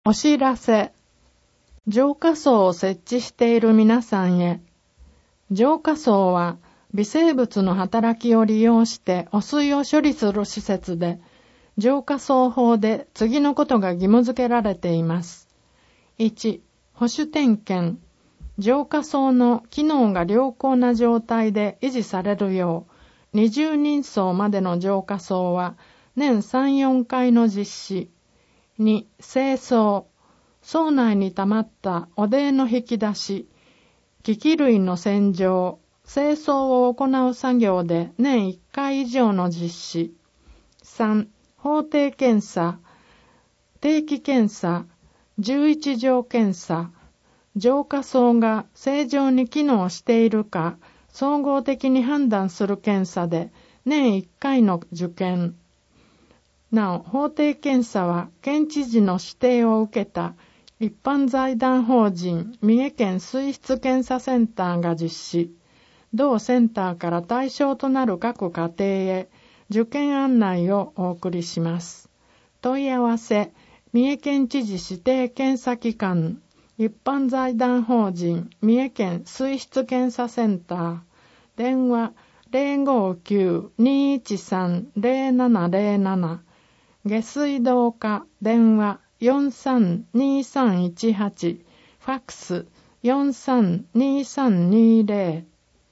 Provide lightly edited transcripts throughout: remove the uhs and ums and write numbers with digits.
お知らせ。浄化槽を設置している皆さんへ。浄化槽は微生物の働きを利用して汚水を処理する施設で、浄化槽法で次のことが義務付けられています。1、保守点検。浄化槽の機能が良好な状態で維持されるよう、20人層までの浄化槽は年3、4回の実施。2、清掃。槽内に溜まった汚泥の引き出し、機器類の洗浄、清掃を行う作業で年1回以上の実施。3、法定検査、定期検査、11条検査、浄化槽が正常に機能しているか、総合的に判断する検査で年1回の受検。なお、法定検査は県知事の指定を受けた一般財団法人三重県水質検査センターが実施。同センターから対象となる各家庭へ受検案内をお送りします。問い合わせ、三重県知事指定検査機関、一般財団法人三重県水質検査センター、電話 059-213-0707、下水道課電話 432318、ファックス 432320。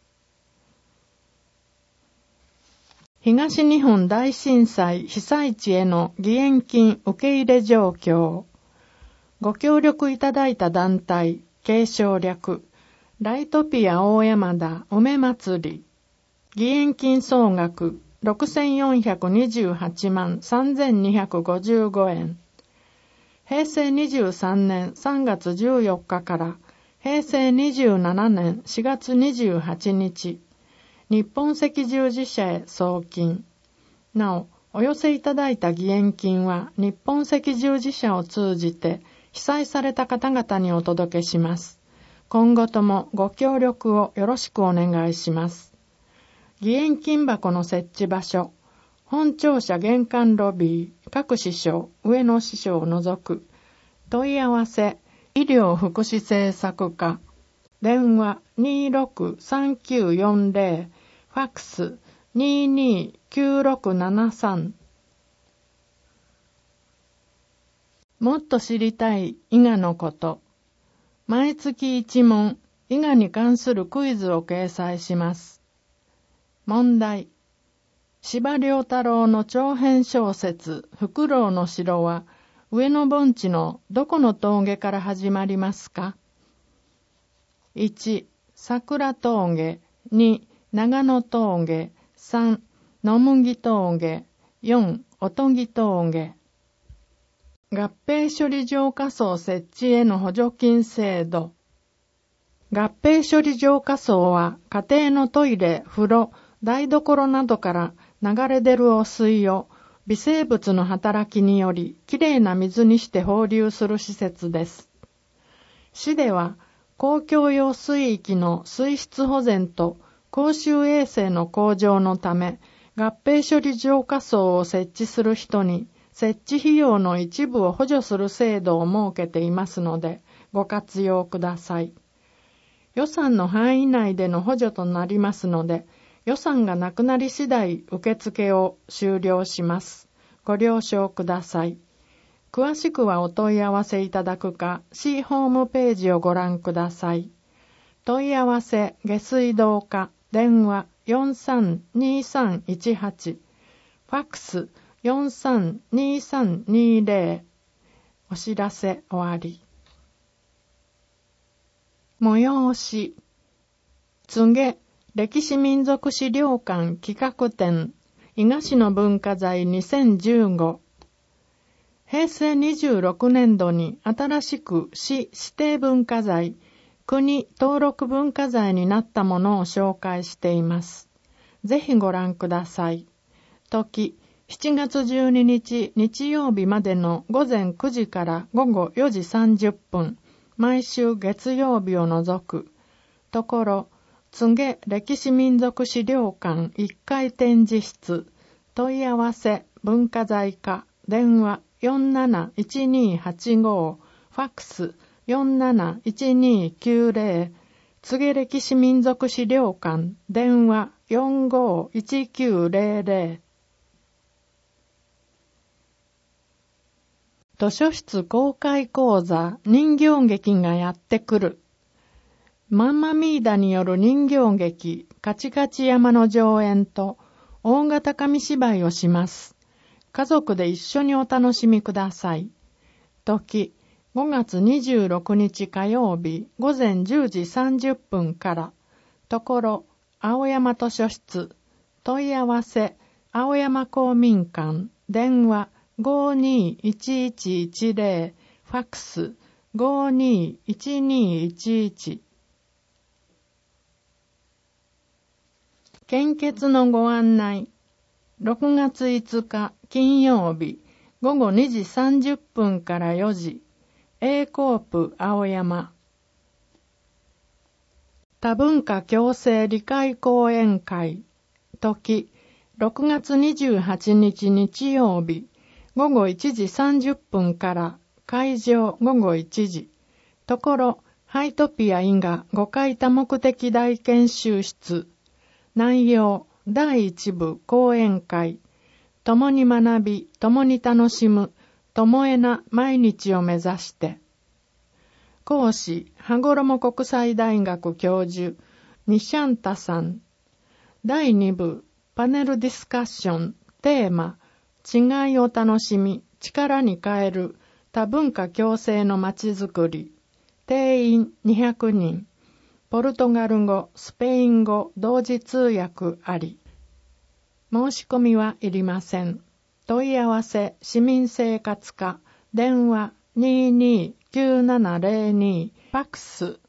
東日本大震災被災地への義援金受け入れ状況。ご協力いただいた団体、継承略、ライトピア大山田梅祭り。義援金総額6428万3255円。平成23年3月14日から平成27年4月28日、日本赤十字社へ送金。なお、お寄せいただいた義援金は日本赤十字社を通じて被災された方々にお届けします。今後ともご協力をよろしくお願いします。義援金箱の設置場所、本庁舎玄関ロビー、各支所、上野支所を除く。問い合わせ、医療福祉政策課。電話263940、ファックス229673。もっと知りたい伊賀のこと。毎月1問、伊賀に関するクイズを掲載します。問題。司馬遼太郎の長編小説、フクロウの城は、上野盆地のどこの峠から始まりますか？ 1、桜峠。2、長野峠。3、野麦峠。4、おとぎ峠。合併処理浄化槽設置への補助金制度。合併処理浄化槽は家庭のトイレ、風呂、台所などから流れ出る汚水を微生物の働きによりきれいな水にして放流する施設です。市では公共用水域の水質保全と公衆衛生の向上のため合併処理浄化槽を設置する人に設置費用の一部を補助する制度を設けていますのでご活用ください。予算の範囲内での補助となりますので予算がなくなり次第受付を終了します。ご了承ください。詳しくはお問い合わせいただくか、市ホームページをご覧ください。問い合わせ、下水道課、電話432318、ファックス432320。お知らせ終わり。催し。柘植歴史民族資料館企画展伊賀市の文化財2015。平成26年度に新しく市指定文化財、国登録文化財になったものを紹介しています。ぜひご覧ください。時、7月12日日曜日までの午前9時から午後4時30分、毎週月曜日を除く。ところ、柘植歴史民族資料館1階展示室。問い合わせ文化財課電話 471285、ファックス471290、柘植歴史民族資料館、電話451900。図書室公開講座、人形劇がやってくる。マンマミーダによる人形劇、カチカチ山の上演と大型紙芝居をします。家族で一緒にお楽しみください。時、5月26日火曜日午前10時30分から。ところ、青山図書室。問い合わせ、青山公民館。電話521110。ファックス521211。献血のご案内。6月5日金曜日午後2時30分から4時。A コープ青山。多文化共生理解講演会。時、6月28日日曜日午後1時30分から。会場午後1時。ところ、ハイトピア伊賀5階多目的大研修室。内容、第1部講演会。共に学び、共に楽しむ、共えな毎日を目指して。講師、羽衣国際大学教授、ニシャンタさん。第2部、パネルディスカッション、テーマ、違いを楽しみ、力に変える、多文化共生のまちづくり。定員200人。ポルトガル語、スペイン語、同時通訳あり。申し込みはいりません。問い合わせ、市民生活課、電話229702、ファックス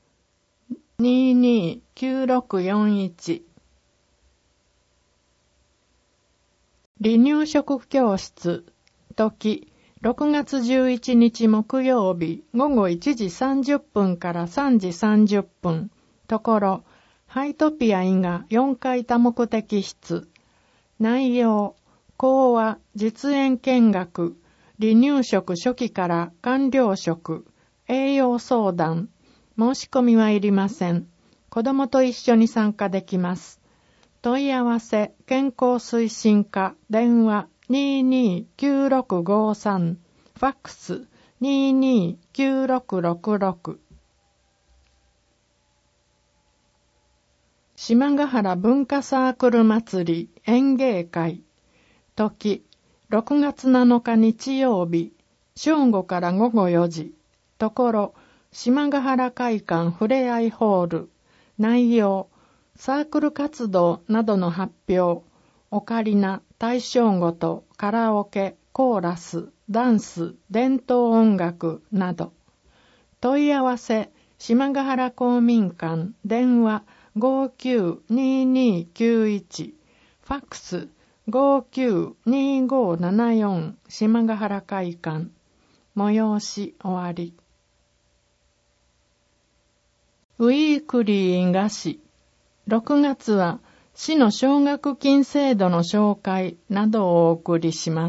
229641。離乳食教室、時、6月11日木曜日午後1時30分から3時30分。ところ、ハイトピア伊賀4階多目的室。内容、講話、実演見学、離乳食初期から完了食、栄養相談。申し込みはいりません。子供と一緒に参加できます。問い合わせ、健康推進課、電話229653、ファックス229666。島ヶ原文化サークル祭り演芸会。時、6月7日日曜日、正午から午後4時。ところ、島ヶ原会館ふれあいホール。内容、サークル活動などの発表、オカリナ、大正ごと、カラオケ、コーラス、ダンス、伝統音楽など。問い合わせ、島ヶ原公民館、電話592291、ファックス592574、島ヶ原会館。催し終わり。ウィークリー伊賀市。6月は市の奨学金制度の紹介などをお送りします。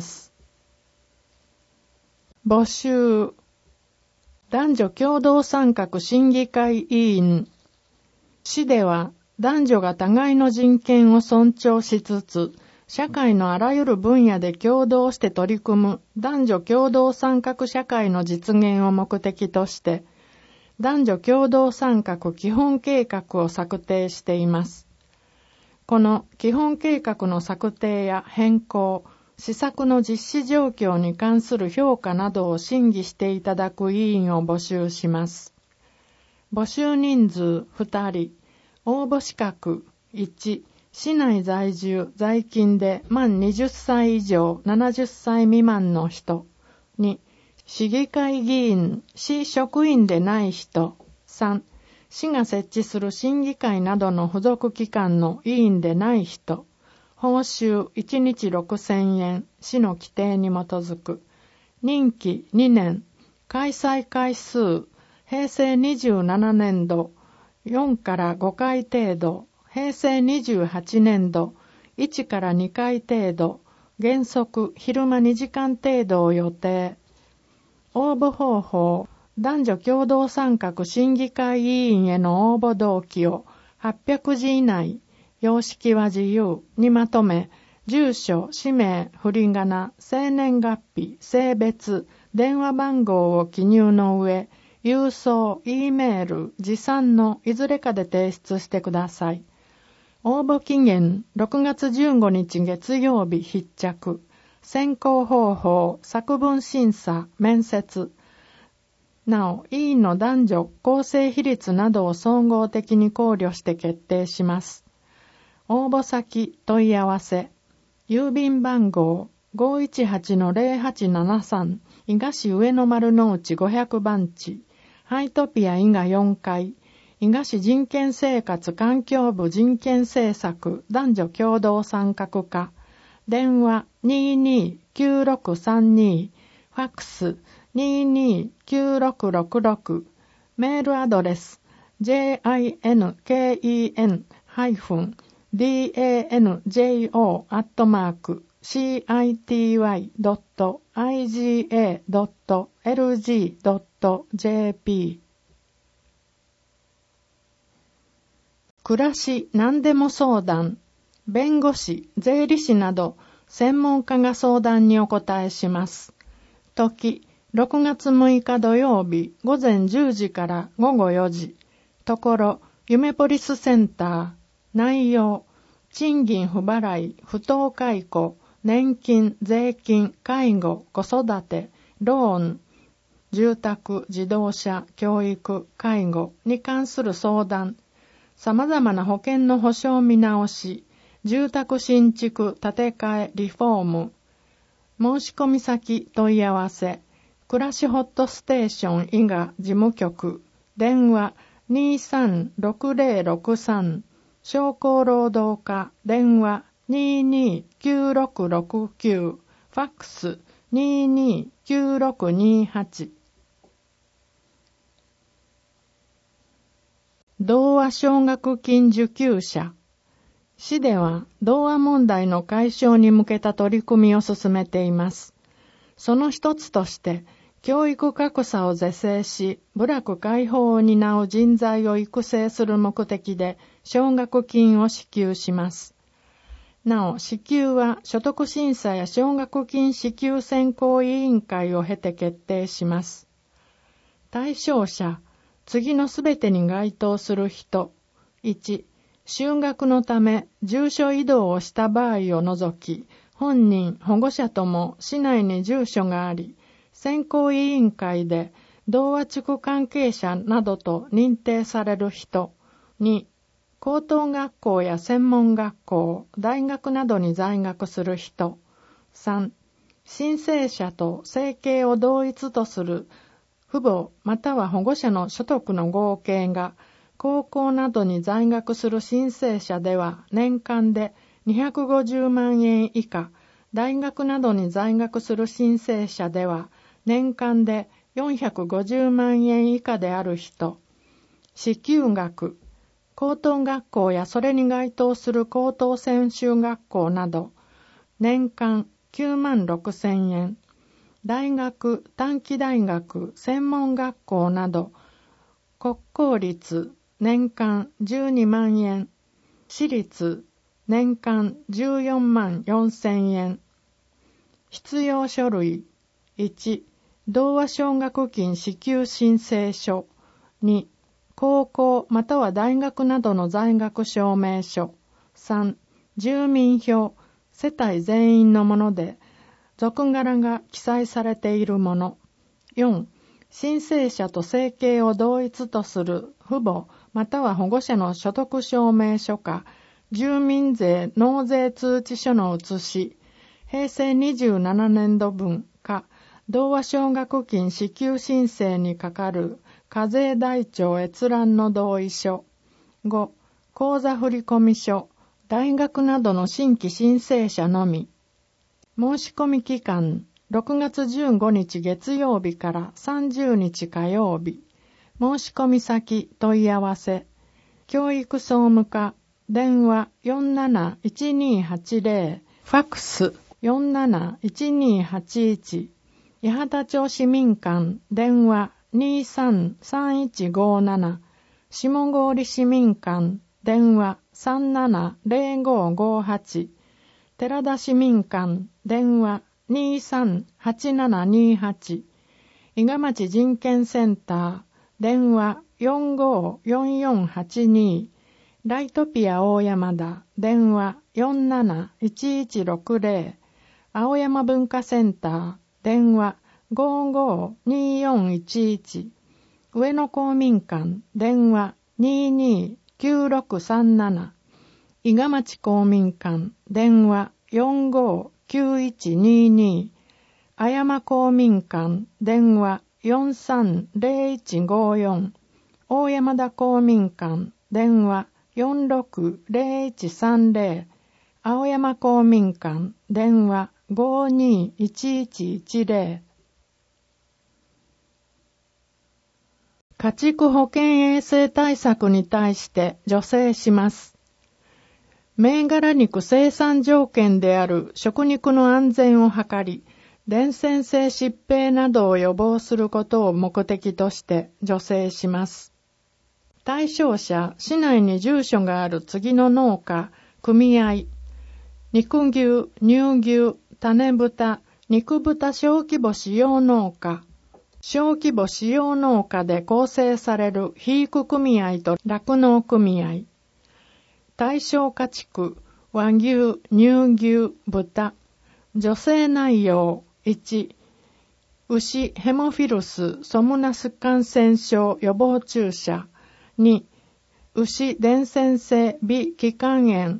募集。男女共同参画審議会委員。市では男女が互いの人権を尊重しつつ、社会のあらゆる分野で共同して取り組む男女共同参画社会の実現を目的として、男女共同参画基本計画を策定しています。この基本計画の策定や変更、施策の実施状況に関する評価などを審議していただく委員を募集します。募集人数2人、応募資格1、市内在住在勤で満20歳以上70歳未満の人。2、市議会議員、市職員でない人。3、市が設置する審議会などの付属機関の委員でない人。報酬1日6000円、市の規定に基づく。任期2年、開催回数、平成27年度、4から5回程度、平成28年度、1から2回程度、 原則昼間2時間程度を予定。応募方法、男女共同参画審議会委員への応募動機を800字以内、様式は自由にまとめ、住所、氏名、振り仮名、生年月日、性別、電話番号を記入の上、郵送、Eメール、持参のいずれかで提出してください。応募期限6月15日月曜日必着。選考方法、作文審査、面接。なお、委員の男女構成比率などを総合的に考慮して決定します。応募先、問い合わせ。郵便番号 518-0873 伊賀市上野丸の内500番地。ハイトピア伊賀4階。伊賀市人権生活環境部人権政策男女共同参画課。電話229632。ファックス229666。メールアドレス jinkenzo@city.iga.lg.jp 暮らし何でも相談、弁護士、税理士など専門家が相談にお答えします。時、6月6日土曜日午前10時から午後4時。ところ、夢ポリスセンター。内容、賃金不払い、不当解雇、年金、税金、介護、子育て、ローン、住宅、自動車、教育、介護に関する相談、様々な保険の保証見直し、住宅新築、建て替え、リフォーム、申し込み先問い合わせ、暮らしホットステーション伊賀事務局、電話236063、商工労働課、電話229669、ファックス229628。童話奨学金受給者。市では童話問題の解消に向けた取り組みを進めています。その一つとして、教育格差を是正し、部落解放を担う人材を育成する目的で奨学金を支給します。なお、支給は所得審査や奨学金支給選考委員会を経て決定します。対象者、次のすべてに該当する人。1、就学のため住所移動をした場合を除き、本人、保護者とも市内に住所があり、選考委員会で童話地区関係者などと認定される人。2、高等学校や専門学校、大学などに在学する人。3、申請者と生計を同一とする父母または保護者の所得の合計が高校などに在学する申請者では年間で250万円以下、大学などに在学する申請者では年間で450万円以下である人。支給額、高等学校やそれに該当する高等専修学校など年間9万6千円。大学、短期大学、専門学校など国公立年間12万円、私立年間14万4千円。必要書類1、童話奨学金支給申請書。2、高校または大学などの在学証明書。3、住民票、世帯全員のもので属柄が記載されているもの。4、申請者と生計を同一とする父母または保護者の所得証明書か住民税納税通知書の写し、平成27年度分か童話奨学金支給申請にかかる課税台帳閲覧の同意書。5、口座振込書、大学などの新規申請者のみ。申し込み期間、6月15日月曜日から30日火曜日。申し込み先問い合わせ。教育総務課、電話471280、ファックス 471281、八幡町市民館電話233157、下郡市民館電話370558、寺田市民館電話238728、伊賀町人権センター電話454482、ライトピア大山田電話471160、青山文化センター電話552411、上野公民館電話229637、伊賀町公民館電話459122、あやま公民館電話430154、大山田公民館電話460130、青山公民館電話521110。家畜保健衛生対策に対して助成します。銘柄肉生産条件である食肉の安全を図り、伝染性疾病などを予防することを目的として助成します。対象者、市内に住所がある次の農家、組合、肉牛、乳牛、種豚、肉豚小規模飼養農家、小規模飼養農家で構成される肥育組合と酪農組合、対象家畜、和牛、乳牛、豚、助成内容、1、牛ヘモフィルスソムナス感染症予防注射、2、牛伝染性微気管炎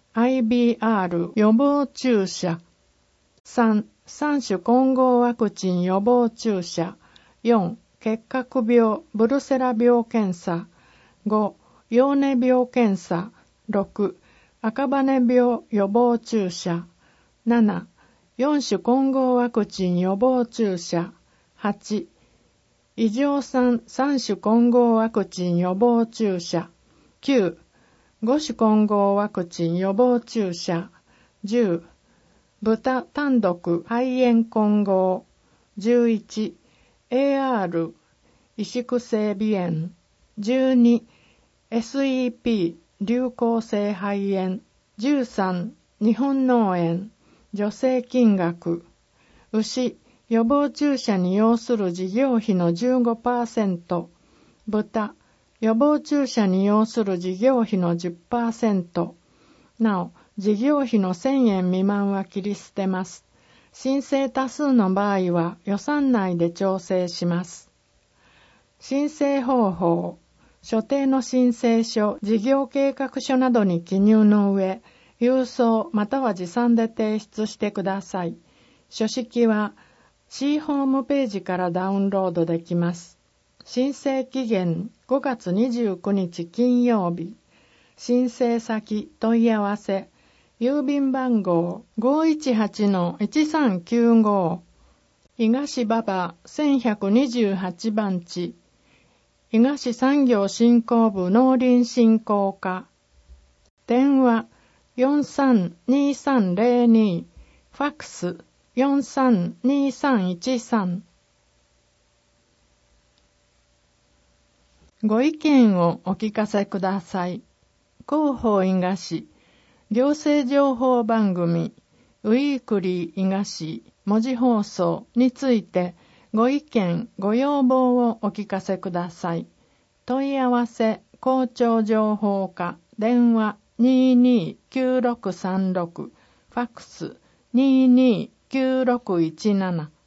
IBR 予防注射、3、3種混合ワクチン予防注射、4、結核病ブルセラ病検査、5、ヨーネ病検査、6、赤羽病予防注射、7、4種混合ワクチン予防注射、8、異常酸3種混合ワクチン予防注射、9、5種混合ワクチン予防注射、10、豚単独肺炎混合、11、AR 萎縮性鼻炎、12、SEP 流行性肺炎、13、日本脳炎、助成金額、牛、予防注射に要する事業費の 15%、豚、予防注射に要する事業費の 10%、なお、事業費の1000円未満は切り捨てます。申請多数の場合は予算内で調整します。申請方法、所定の申請書、事業計画書などに記入の上、郵送または持参で提出してください。書式は C ホームページからダウンロードできます。申請期限5月29日金曜日。申請先問い合わせ。郵便番号 518-1395 伊賀市馬場1128番地伊賀市産業振興部農林振興課電話432302ファックス432313。ご意見をお聞かせください。広報伊賀市行政情報番組ウィークリー伊賀市文字放送についてご意見ご要望をお聞かせください。問い合わせ校長情報課電話229636ファックス229617